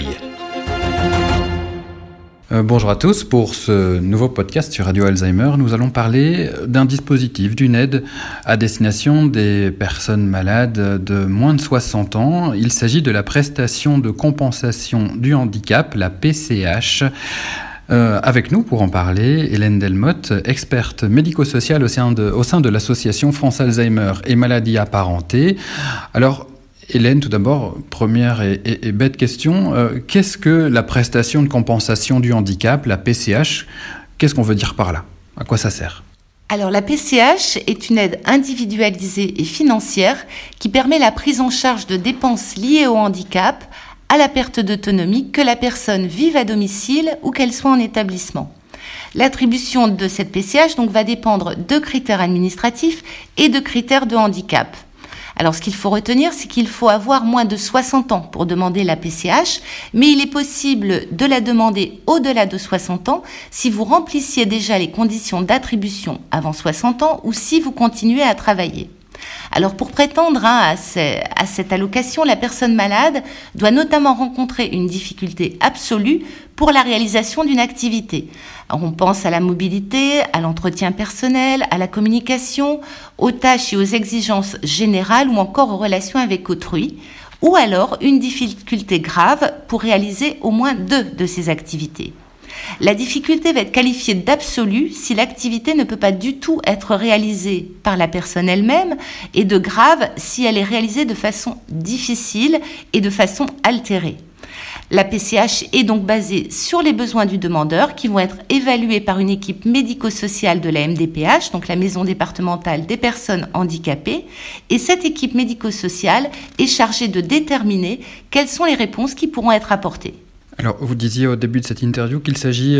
accueil. Bonjour à tous, pour ce nouveau podcast sur Radio Alzheimer, nous allons parler d'un dispositif, d'une aide à destination des personnes malades de moins de 60 ans. Il s'agit de la prestation de compensation du handicap, la PCH. Avec nous pour en parler, Hélène Delmotte, experte médico-sociale au sein de l'association France Alzheimer et maladies apparentées. Alors, Hélène, tout d'abord, première et bête question, qu'est-ce que la prestation de compensation du handicap, la PCH? Qu'est-ce qu'on veut dire par là? À quoi ça sert? Alors la PCH est une aide individualisée et financière qui permet la prise en charge de dépenses liées au handicap, à la perte d'autonomie, que la personne vive à domicile ou qu'elle soit en établissement. L'attribution de cette PCH donc, va dépendre de critères administratifs et de critères de handicap. Alors, ce qu'il faut retenir, c'est qu'il faut avoir moins de 60 ans pour demander la PCH, mais il est possible de la demander au-delà de 60 ans si vous remplissiez déjà les conditions d'attribution avant 60 ans ou si vous continuez à travailler. Alors, pour prétendre à cette allocation, la personne malade doit notamment rencontrer une difficulté absolue pour la réalisation d'une activité. Alors, on pense à la mobilité, à l'entretien personnel, à la communication, aux tâches et aux exigences générales ou encore aux relations avec autrui, ou alors une difficulté grave pour réaliser au moins 2 de ces activités. La difficulté va être qualifiée d'absolue si l'activité ne peut pas du tout être réalisée par la personne elle-même et de grave si elle est réalisée de façon difficile et de façon altérée. La PCH est donc basée sur les besoins du demandeur qui vont être évalués par une équipe médico-sociale de la MDPH, donc la Maison départementale des personnes handicapées, et cette équipe médico-sociale est chargée de déterminer quelles sont les réponses qui pourront être apportées. Alors, vous disiez au début de cette interview qu'il s'agit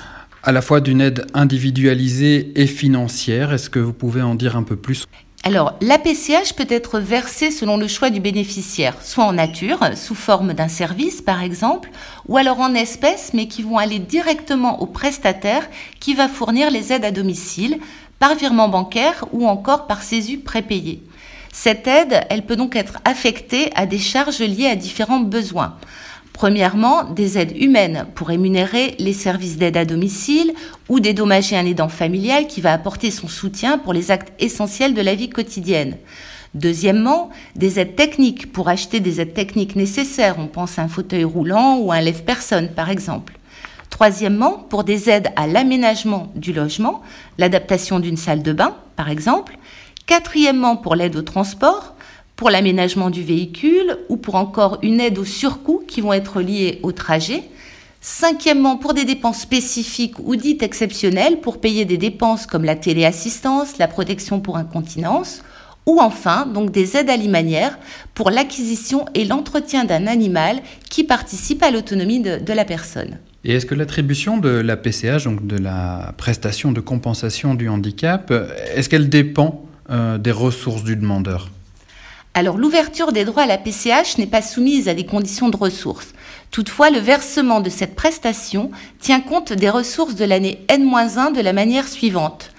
à la fois d'une aide individualisée et financière. Est-ce que vous pouvez en dire un peu plus ? Alors, la PCH peut être versée selon le choix du bénéficiaire, soit en nature, sous forme d'un service par exemple, ou alors en espèces, mais qui vont aller directement au prestataire qui va fournir les aides à domicile, par virement bancaire ou encore par CESU prépayé. Cette aide, elle peut donc être affectée à des charges liées à différents besoins. Premièrement, des aides humaines pour rémunérer les services d'aide à domicile ou dédommager un aidant familial qui va apporter son soutien pour les actes essentiels de la vie quotidienne. Deuxièmement, des aides techniques pour acheter des aides techniques nécessaires. On pense à un fauteuil roulant ou à un lève-personne par exemple. Troisièmement, pour des aides à l'aménagement du logement, l'adaptation d'une salle de bain par exemple. Quatrièmement, pour l'aide au transport, pour l'aménagement du véhicule ou pour encore une aide aux surcoûts qui vont être liés au trajet. Cinquièmement, pour des dépenses spécifiques ou dites exceptionnelles, pour payer des dépenses comme la téléassistance, la protection pour incontinence, ou enfin, donc des aides alimentaires pour l'acquisition et l'entretien d'un animal qui participe à l'autonomie de la personne. Et est-ce que l'attribution de la PCH, donc de la prestation de compensation du handicap, est-ce qu'elle dépend des ressources du demandeur ? Alors, l'ouverture des droits à la PCH n'est pas soumise à des conditions de ressources. Toutefois, le versement de cette prestation tient compte des ressources de l'année N-1 de la manière suivante.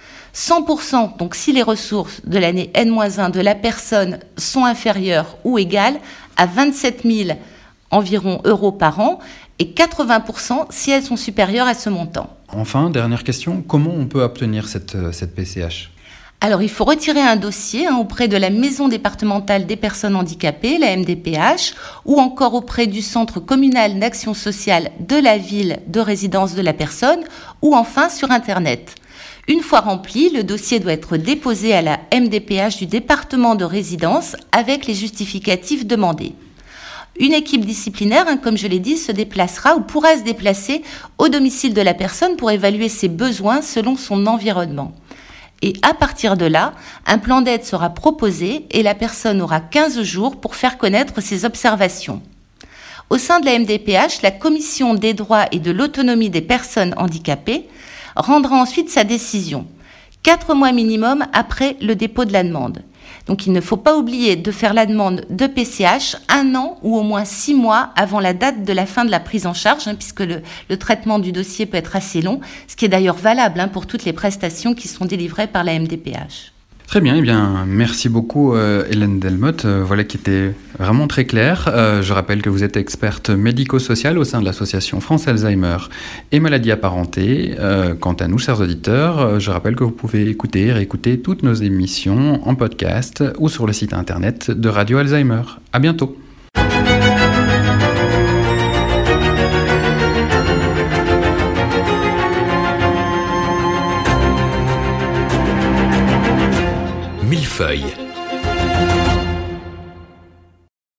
100%, donc si les ressources de l'année N-1 de la personne sont inférieures ou égales à 27 000 environ euros par an et 80% si elles sont supérieures à ce montant. Enfin, dernière question, comment on peut obtenir cette PCH ? Alors, il faut retirer un dossier auprès de la Maison départementale des personnes handicapées, la MDPH, ou encore auprès du Centre communal d'action sociale de la ville de résidence de la personne, ou enfin sur Internet. Une fois rempli, le dossier doit être déposé à la MDPH du département de résidence avec les justificatifs demandés. Une équipe disciplinaire, comme je l'ai dit, se déplacera ou pourra se déplacer au domicile de la personne pour évaluer ses besoins selon son environnement. Et à partir de là, un plan d'aide sera proposé et la personne aura 15 jours pour faire connaître ses observations. Au sein de la MDPH, la Commission des droits et de l'autonomie des personnes handicapées rendra ensuite sa décision, 4 mois minimum après le dépôt de la demande. Donc il ne faut pas oublier de faire la demande de PCH 1 an ou au moins 6 mois avant la date de la fin de la prise en charge, puisque le traitement du dossier peut être assez long, ce qui est d'ailleurs valable pour toutes les prestations qui sont délivrées par la MDPH. Très bien, eh bien, merci beaucoup Hélène Delmotte, voilà qui était vraiment très clair. Je rappelle que vous êtes experte médico-sociale au sein de l'association France Alzheimer et maladies apparentées. Quant à nous, chers auditeurs, je rappelle que vous pouvez écouter et réécouter toutes nos émissions en podcast ou sur le site internet de Radio Alzheimer. À bientôt. Millefeuille.